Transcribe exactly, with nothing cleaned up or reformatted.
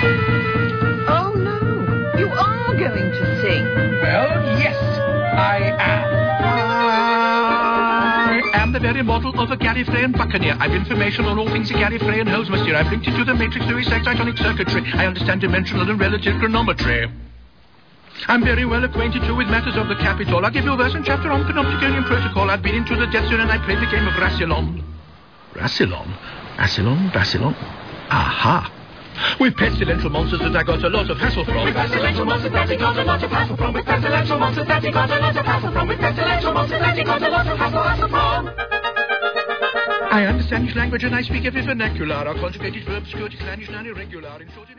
Oh, no. You are going to sing. Well, yes, I am. I am the very model of a Gallifreyan buccaneer. I've information on all things a Gallifreyan holds, monsieur. I've linked it to the matrix Lewis excitonic circuitry. I understand dimensional and relative chronometry. I'm very well acquainted, too, with matters of the capital. I'll give you a verse and chapter on Panopticonian protocol. I've been into the death zone and I played the game of Rassilon. Rassilon? Assilon? Bassilon? Aha! With pestilential monsters that I got a lot of hassle from. With pestilential monsters that he got a lot of hassle from. With pestilential monsters that he got a lot of hassle from. With pestilential monsters that he got a lot of hassle, hassle from. I understand his language and I speak every vernacular. Our conjugated verbs, Kurdish, Spanish, non-irregular. In short,